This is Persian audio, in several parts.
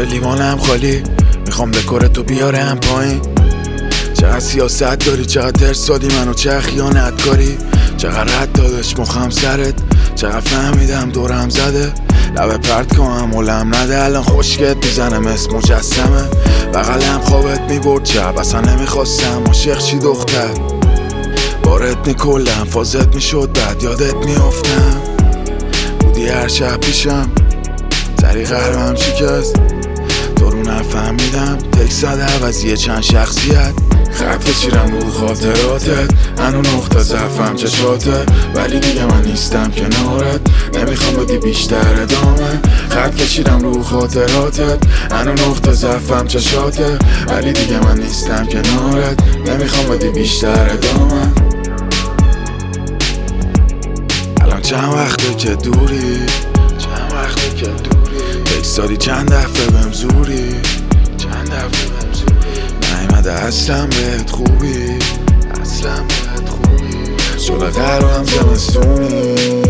لیوانم خالی، میخوام دکورتو بیارم پایین. چقدر سیاست داری، چقدر ارسادی منو، چه خیانت کاری، چقدر رد دادش مخم سرت، چقدر فهمیدم دورم زده. لبه پرت کنم ولم نده، الان خوشگت میزنه مثل مجسمه. بغلم خوابت میبرد چپ، اصلا نمیخواستم عاشق چی دختر. بارت میکلم فازت میشد بعد یادت میافتم. بودی هر شب پیشم، سری قلبم شکست، تو رو نفهمیدم. تکس زده عوضیه چند شخصیت، خط کشیدم رو خاطراتت. هنو نقطه ضعفم چشاته، ولی دیگه من نیستم کنارت. نمیخوام بدی بیشتر ادامه. خط کشیدم رو خاطراتت، هنو نقطه ضعفم چشاته، ولی دیگه من نیستم کنارت. نمیخوام بدی بیشتر ادامه. الان چند وقته که دوری، چند وقته که دوری، تکساری چند دفعه بهم زوری، چند دفعه بهم زوری. نیمده اصلا بهت خوبی، اصلا بهت خوبی. شده قلبم زمستونی،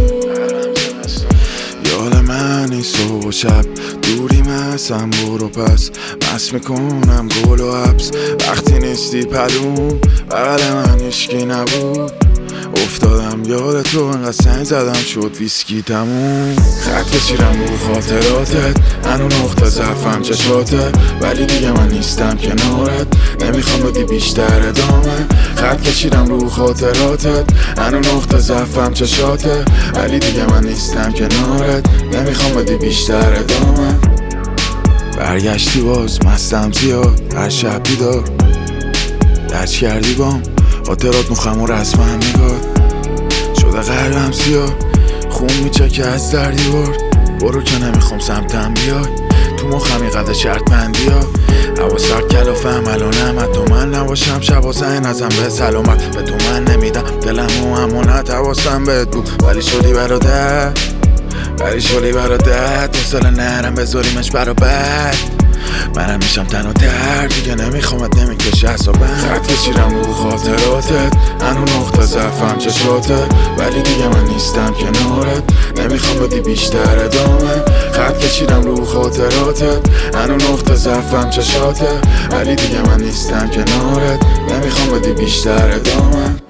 یاد منی صبح و شب. دوری مثلا برو پس، مست میکنم گل و حبس. وقتی نیستی پلوم، بغل من هیچکی نبود. افتادم یاد تو، انقدر سنگ زدم شد ویسکی تموم. خط کشیدم رو خاطراتت، هنو نقطه ضعفم چشاته، ولی دیگه من نیستم کنارت. نمیخوام بدی بیشتر ادامه. خط کشیدم رو خاطراتت، هنو نقطه ضعفم چشاته، ولی دیگه من نیستم کنارت. نمیخوام بدی بیشتر ادامه. برگشتی باز مستم زیاد، هر شب بیدار درچ کردی بام خاطرات مخم و رسمم نگاه. شده قلبم سیاه، خون میچکه از در دیوار. برو که نمیخوام سمتم بیای، تو مخم اینقدر شرط بندی ها. هوا سرد کلافم الانم، حتی من نباشم شبا زنگ نزم به سلامت. به تو من نمیدم دلم و امانت، حواسم بهت بود ولی شدی برادر، ولی شدی برادر. دوستال نرم بذاریمش برابر، منم میشم تنها تر دیگه. نمیخوامت نمیکشه حسابم. خط کشیدم رو خاطراتت، هنو نقطه ضعفم چشاته، ولی دیگه من نیستم کنارت. نمیخوام بدی بیشتر ادامه. خط کشیدم رو خاطراتت، هنو نقطه ضعفم چشاته، ولی دیگه من نیستم کنارت. نمیخوام بدی بیشتر ادامه.